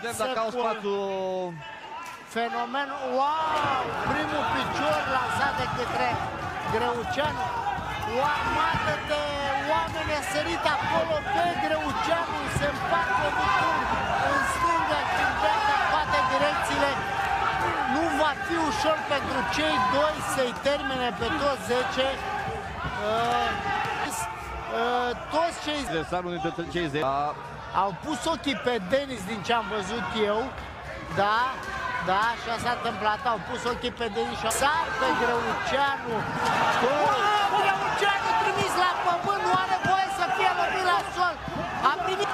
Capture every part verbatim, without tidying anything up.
vedem dacă au spațiul. Fenomen, wow! Primul picior lansat de către Greuceanu. O armată de oameni a sărit acolo pe Greuceanu, se împart lovituri în stânga și în dreapta, în toate direcțiile. Nu va fi ușor pentru cei doi să-i termine pe toți zece. Uh, uh, toți cei zece au pus ochii pe Denis din ce am văzut eu. Da, da, așa s-a întâmplat, au pus ochii pe Denis și sar pe Greuceanu. Wow, Greuceanu trimis la pământ, nu are voie să fie lovit la sol. A primit...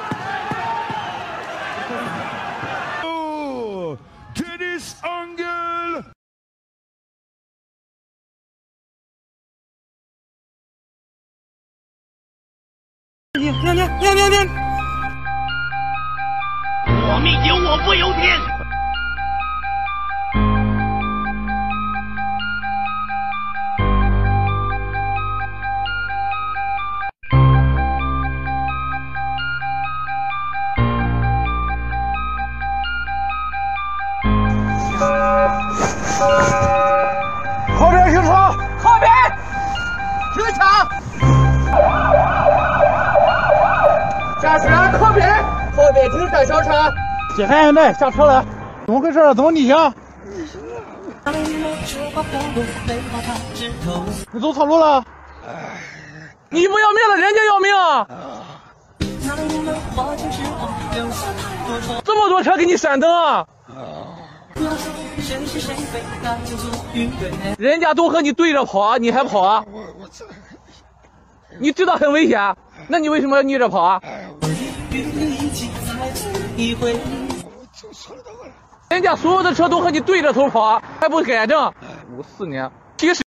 Oh, Denis Angel! Nian， 我命由我不由天。 后边停车！ 后边停场。驾驶员靠边，后边停三小车。 解开安带，下车了。怎么回事？怎么逆行？你走错路了。 你不要命了，人家要命啊！这么多车给你闪灯啊！人家都和你对着跑，你还跑啊？你知道很危险，那你为什么要逆着跑啊？人家所有的车都和你对着头跑，还不改正？五四年，其实。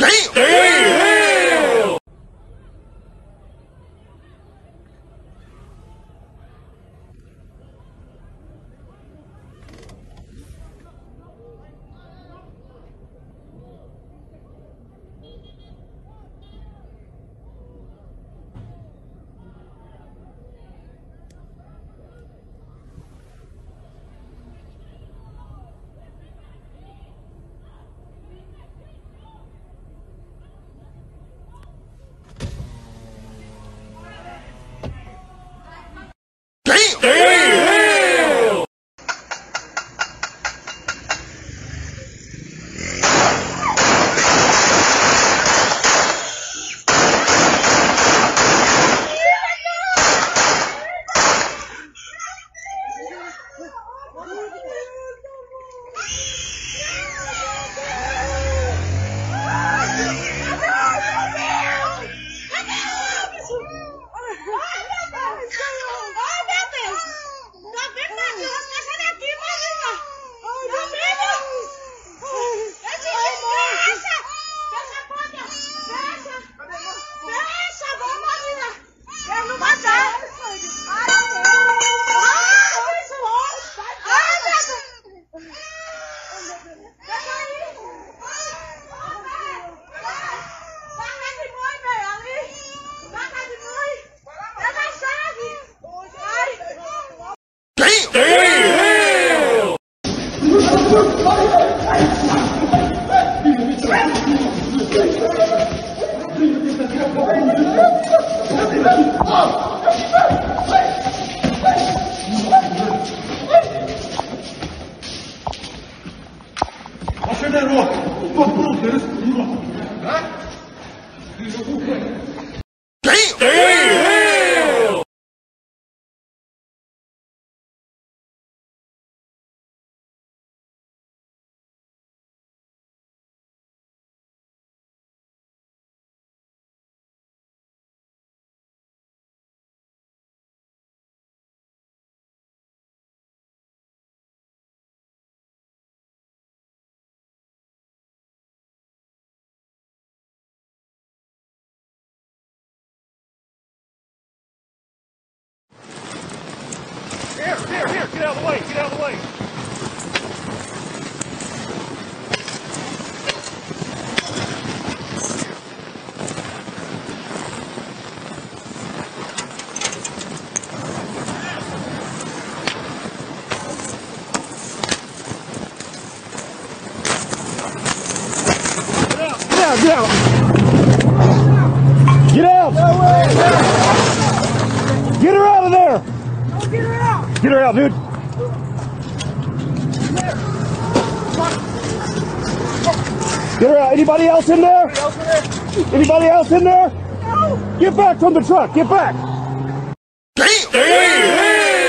Here, here, here, get out of the way, get out of the way. Get out! Get out! Get her out of there! Get her out! Get her out, dude! Get her out! Anybody else in there? Anybody else in there? Get back from the truck! Get back! Damn! Damn!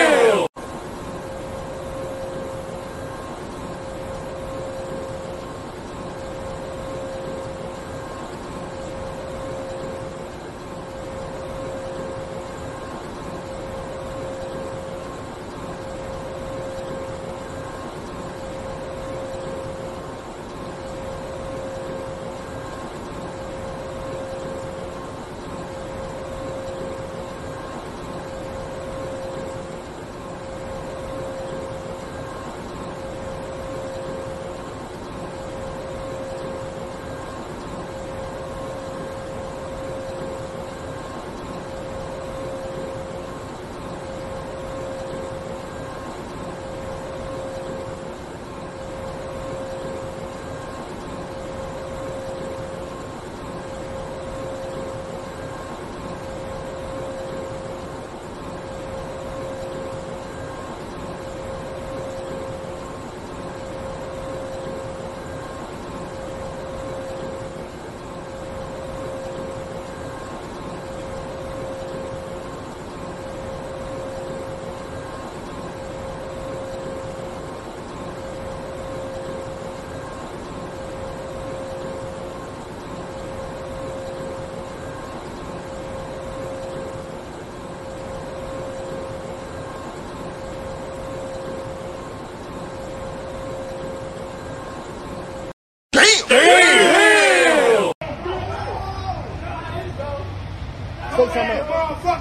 Say something else.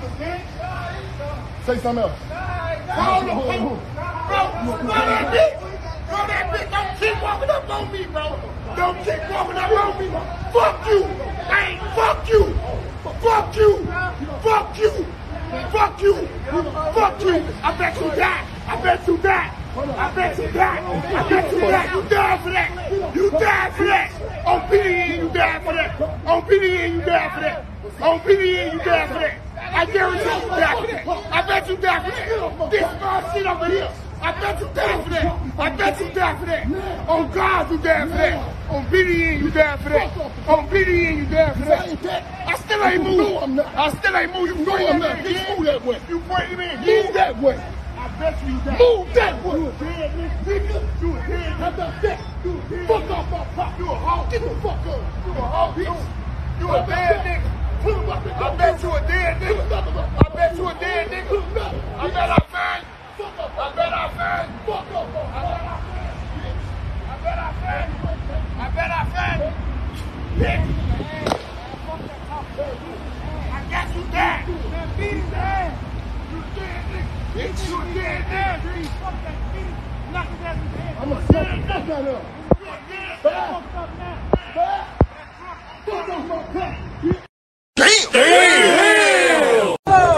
Say something else. Throw that bitch. Throw that bitch. Don't keep walking up on me, bro. Don't keep walking up on me. Fuck you. Hey, fuck you. Fuck you. Fuck you. Fuck you. Fuck you. I bet you die. I bet you die. I bet you die. I bet you die. You die for that. You die for that. On P D N, you die for that. On P D N, you die for that. On P D N, you die for that. I guarantee you die for that. I bet you die for that. This small shit over here. I bet you die for that. I bet you die for that. On God, you die for that. On P D N, you die for that. On P D N, you die for that. I still ain't move. I still ain't move. You bring him in. You move that way. You bring him in. Move that way. I bet you die. Move that way. You a dead nigga. You a dead. How about that? You a dead. Fuck off my pop. You a hog. Get the fuck up. You a hog, bitch. You a dead nigga. I bet you a dead nigga. I bet you a dead nigga. I bet I find. I bet I find. I bet I find. I bet I find. Bitch. I guess you dead. Beat his ass. You dead nigga. Bitch, you a dead nigga. Knock his ass in the head. I'm a dead nigga. You a dead nigga. Fuck off my car. Damn! Damn!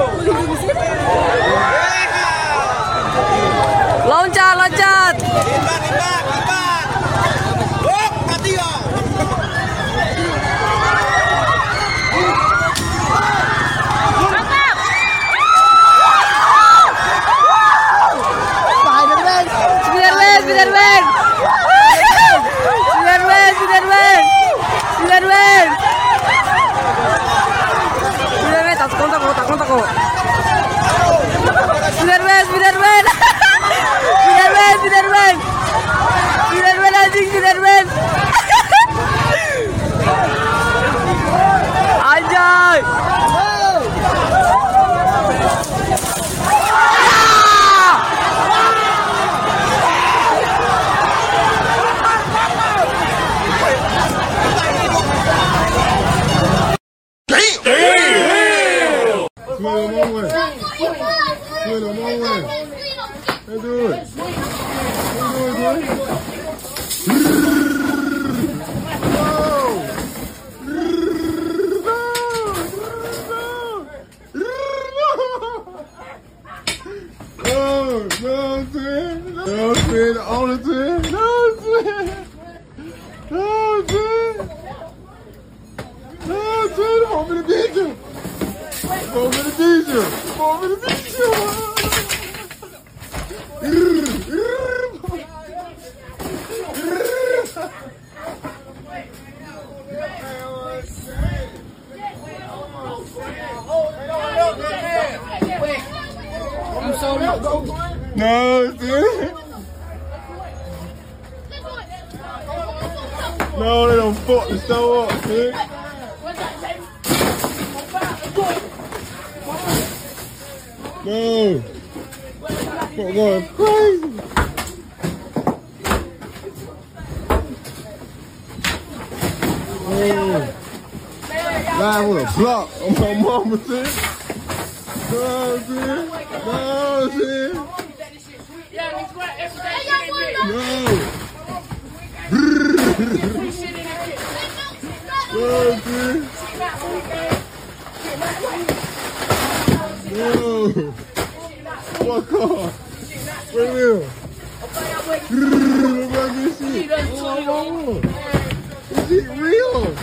Loncat, loncat! Spiderman, Spiderman! Spiderman, Spiderman! Spiderman! Takut, takut, takut, takut. Spiderman, Spiderman. Spiderman, Spiderman. Spiderman anjing, Spiderman. Anjay. Swing him one way. Swing him one way. Let's do it. Let's do it, boy. No, no, twin. No, twin. On the twin. No, twin. No, twin. Vamos ver o vídeo! Vamos ver o vídeo! Vamos ver o vídeo! No, dude. No, they don't fuck the show up, dude. No. We're going crazy. Oh. Live with a block on my mama, dude. No, dude. No, dude. No. No, dude. No. Fuck off. Wait a minute. Look at this shit. Oh, is it real?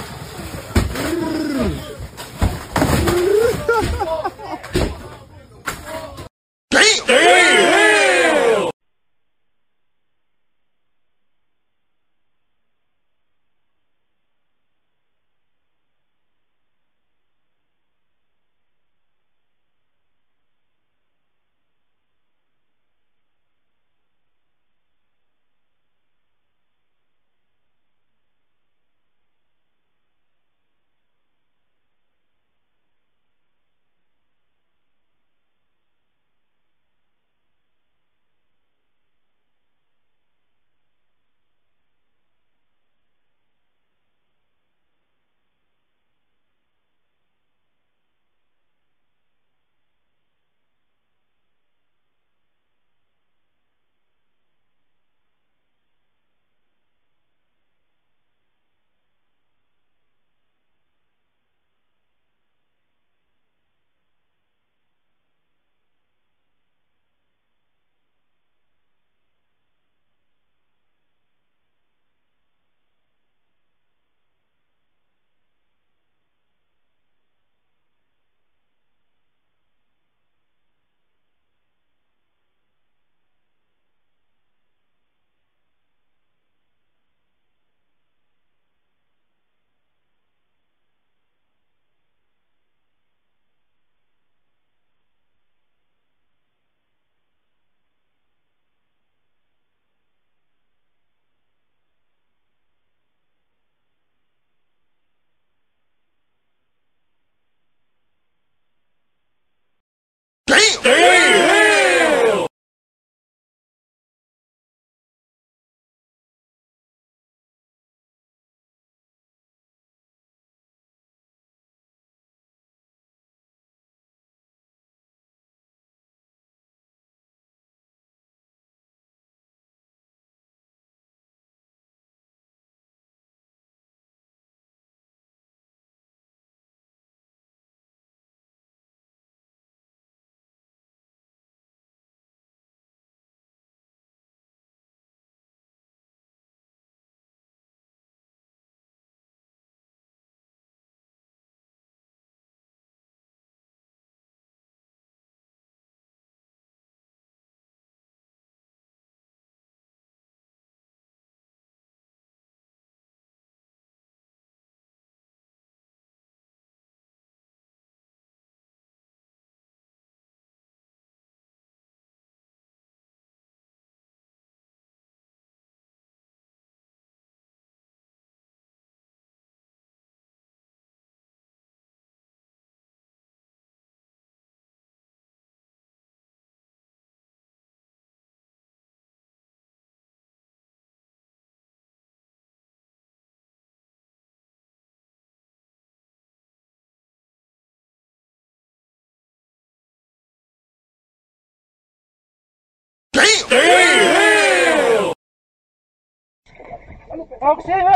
¡Auxilio!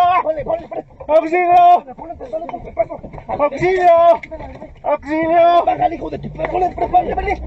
¡Auxilio! ¡Auxilio! ¡Auxilio! ¡Baja, hijo de tu perro! ¡Prepárale!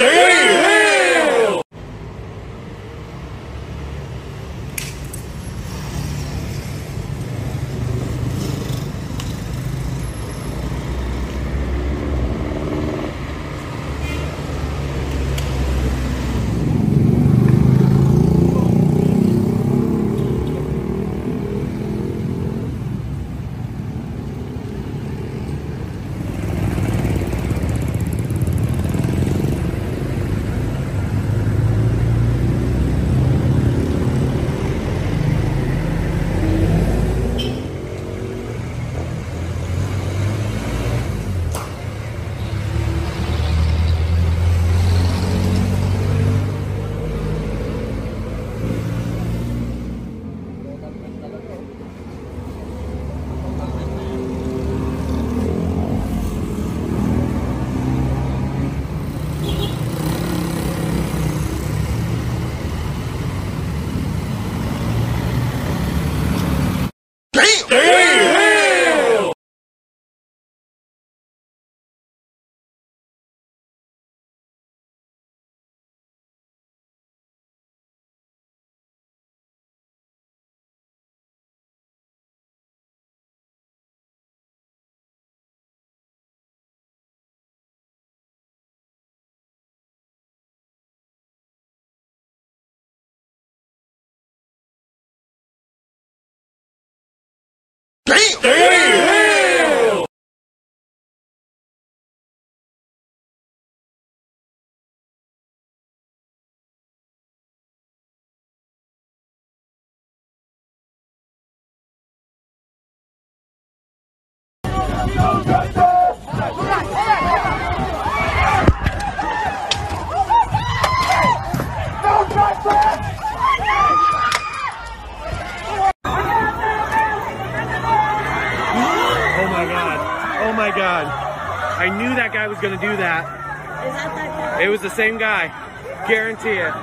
Oh my god. Oh my god. I knew that guy was gonna do that. Is that that guy? It was the same guy. Guarantee it.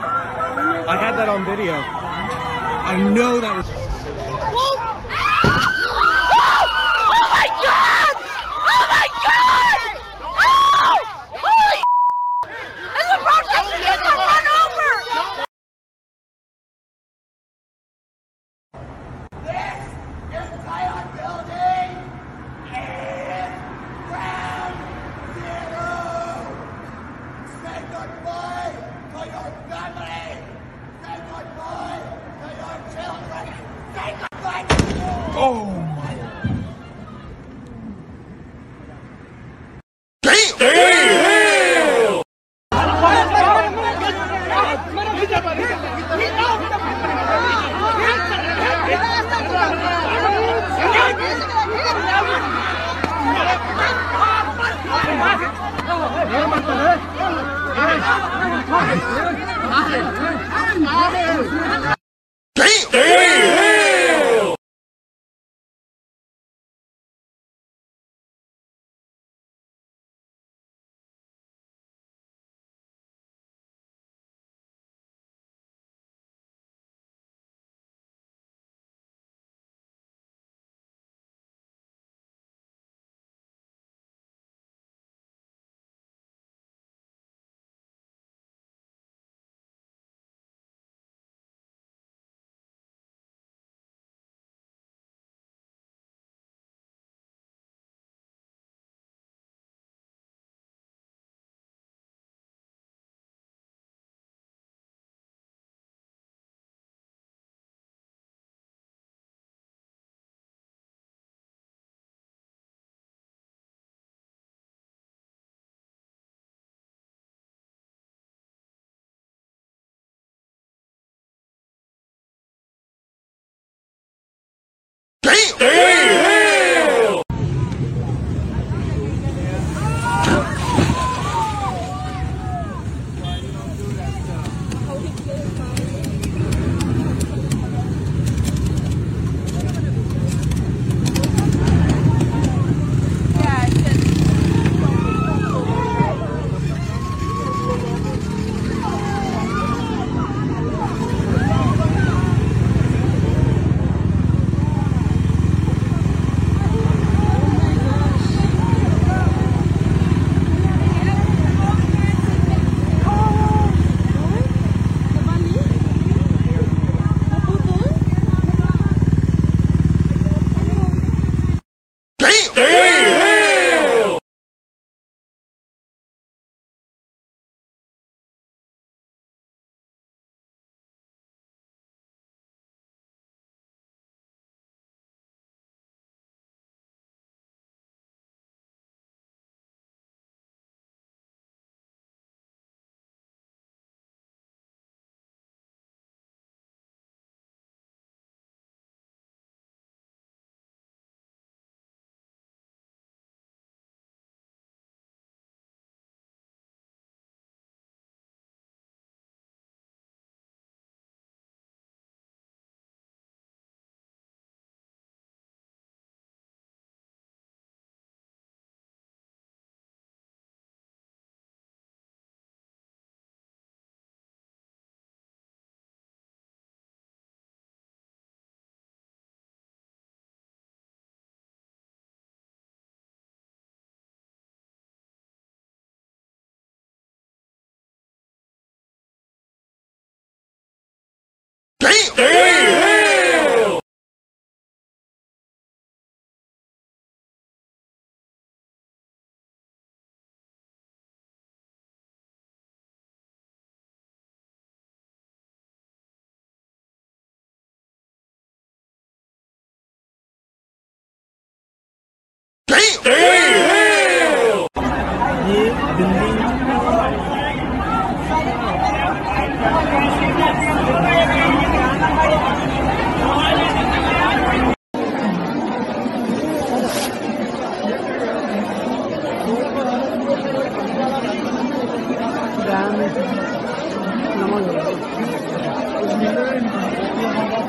I had that on video. I know that was. Goodbye to your family. Say goodbye to your children.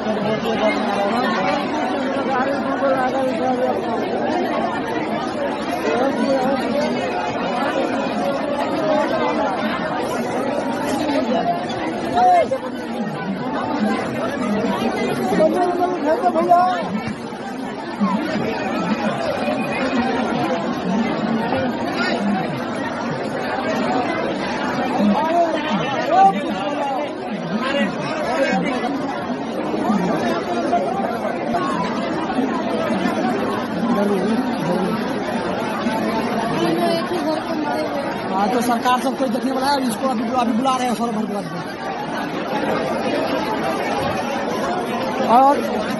हाँ तो सरकार सब कोई देखने वाला है, इसको अभी अभी बुला रहे हैं सौरभ भारद्वाज को। और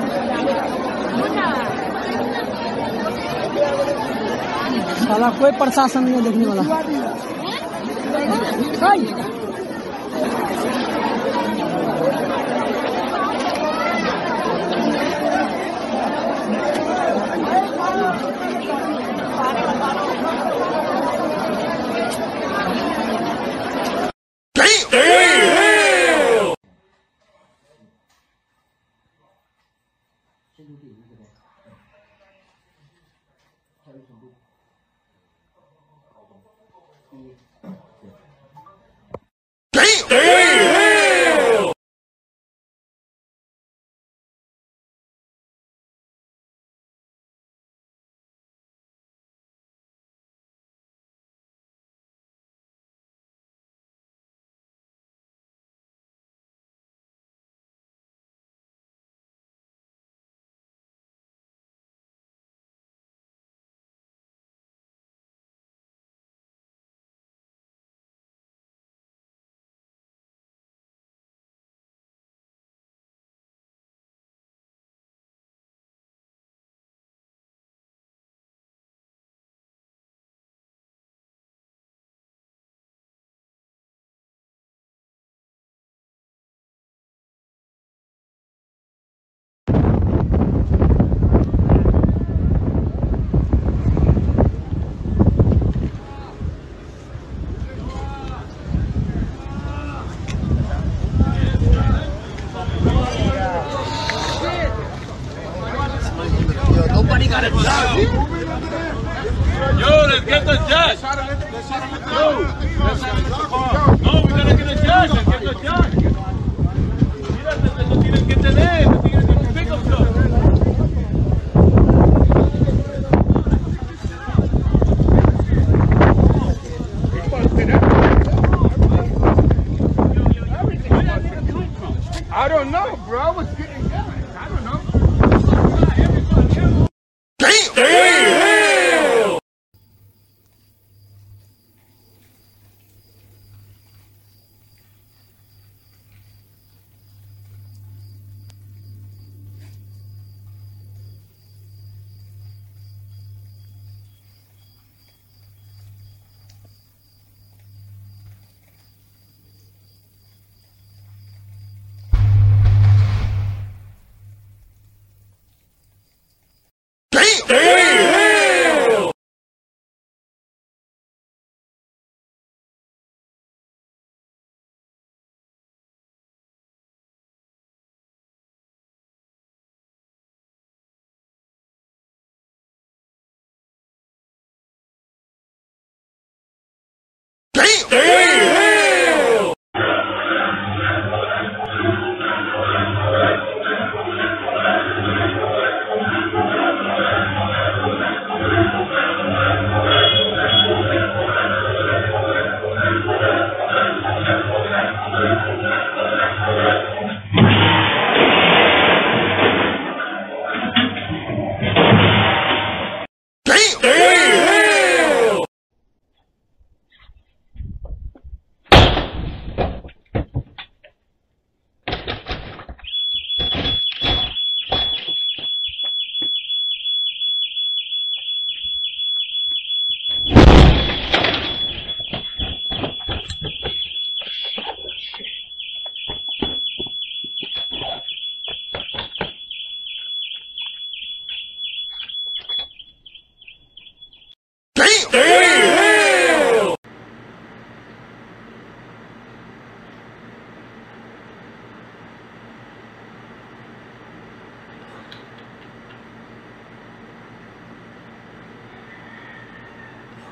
साला कोई प्रशासन नहीं देखने वाला। Yo, let's get the judge. Yo, let's no, we gotta get the judge. Let's get the judge. Mira, te lo tienes que tener. Te tienes que pick up stuff. I don't know, bro. I was getting going. I don't know. Damn! Damn!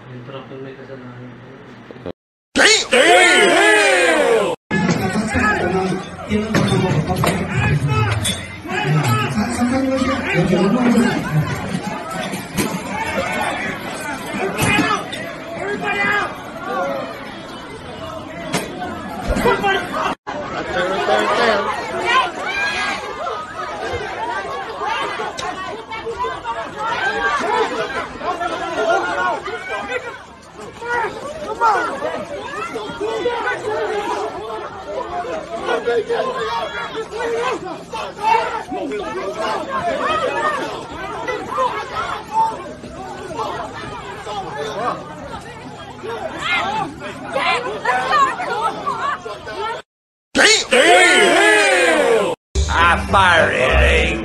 I fired it,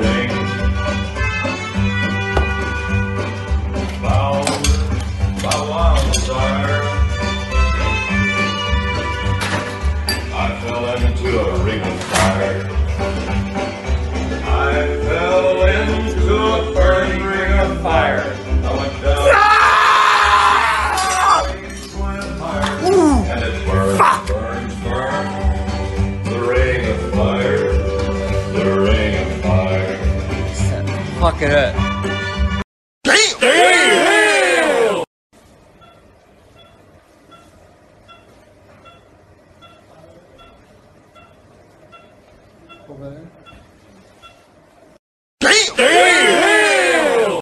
Bow, bow wow, sire. I fell into a ring of fire. I fell into a burning ring of fire. I went down. Went higher, and it burned, burned, burned. The ring of fire. The ring of fire. Fuck it up. Damn! Damn! Damn! Damn!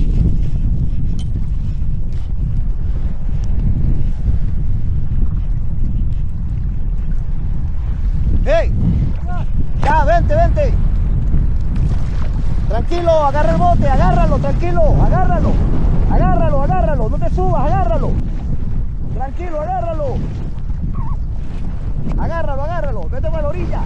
¡Hey! Ya, vente, vente. Tranquilo, agarra el bote, agárralo, tranquilo, agárralo. Agárralo, agárralo, no te subas, agárralo. Tranquilo, agárralo. Agárralo, agárralo, vete para la orilla.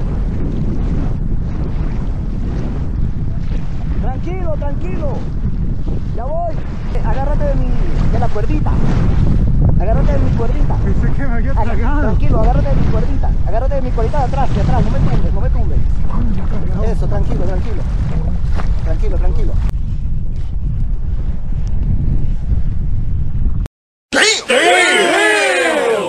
Tranquilo, tranquilo. Ya voy. Agárrate de mi, de la cuerdita. Agárrate de mi cuerdita. Pensé que me había Aga- tragado. Tranquilo, agárrate de mi cuerdita. Agárrate de mi cuerdita de atrás, de atrás, no me tumbes, no me tumbes. Eso, tranquilo, tranquilo. Tranquilo, tranquilo. Damn! Damn!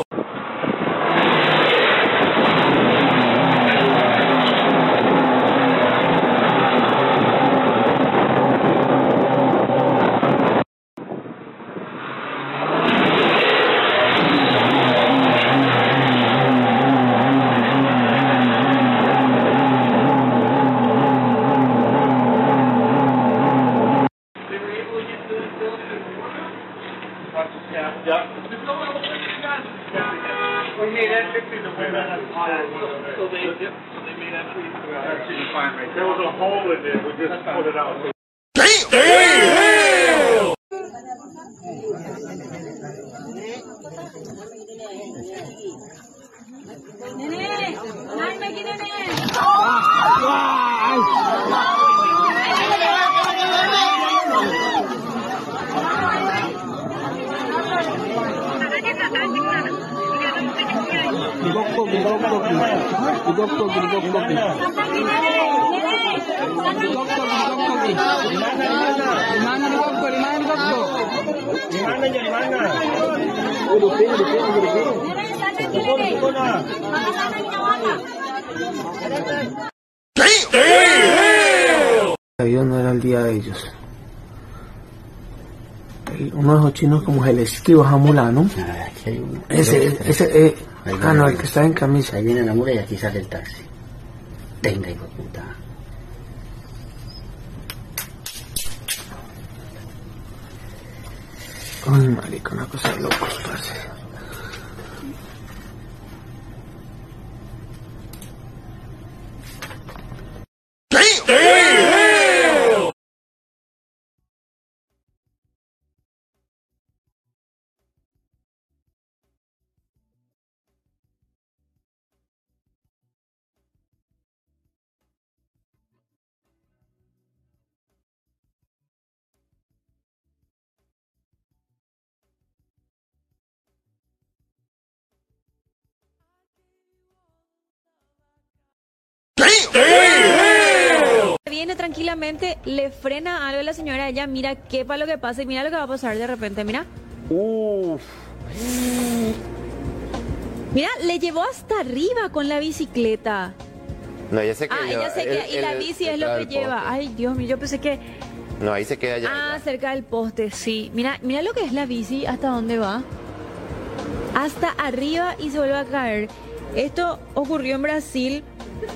There was a hole in it. We just put it out. Damn! Damn! Hoy no era el día de ellos. El- uno de esos chinos como el esquivo Jamula, ¿no? Ese, ese, eh, ah no, el que está en camisa. Ahí viene la mura y aquí sale el taxi. Venga, hijo de puta. Ay, marica, una cosa de locos, parce. Damn! Damn! Viene tranquilamente, le frena algo a la señora, ella mira qué pa' lo que pasa y mira lo que va a pasar de repente, mira. Uf. Mira, le llevó hasta arriba con la bicicleta. No, ella se queda. Ah, ella se queda. Y la bici es lo que lleva. Ay, Dios mío, yo pensé que... No, ahí se queda ya. Ah, cerca del poste, sí. Mira, mira lo que es la bici, hasta dónde va. Hasta arriba y se vuelve a caer. Esto ocurrió en Brasil.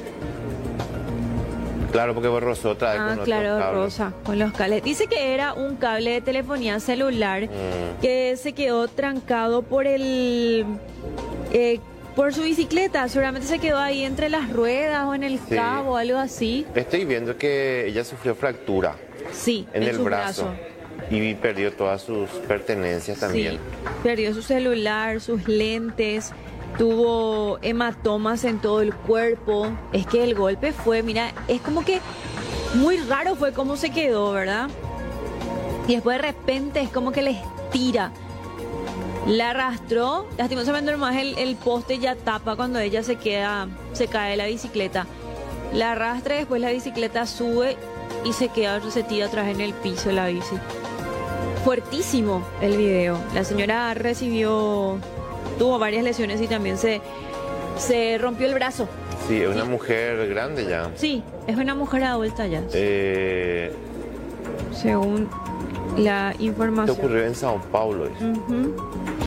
Claro, porque borroso otra vez. Ah, con claro, otros cables. rosa, con los cables. Dice que era un cable de telefonía celular Mm. que se quedó trancado por el... eh, por su bicicleta. Seguramente se quedó ahí entre las ruedas o en el Sí. cabo, algo así. Estoy viendo que ella sufrió fractura Sí, en, en el su brazo. brazo. Y perdió todas sus pertenencias también. Sí, perdió su celular, sus lentes, tuvo hematomas en todo el cuerpo. Es que el golpe fue, mira, es como que muy raro fue cómo se quedó, ¿verdad? Y después de repente es como que le estira. La arrastró, lastimosamente nomás el, el poste ya tapa cuando ella se queda, se cae de la bicicleta. La arrastra y después la bicicleta sube y se queda, se tira atrás en el piso la bici. Fuertísimo el video. La señora recibió, tuvo varias lesiones y también se, se rompió el brazo. Sí, es una mujer grande ya. Sí, es una mujer adulta ya, Eh, según la esto información. ocurrió en Sao Paulo. Ujú.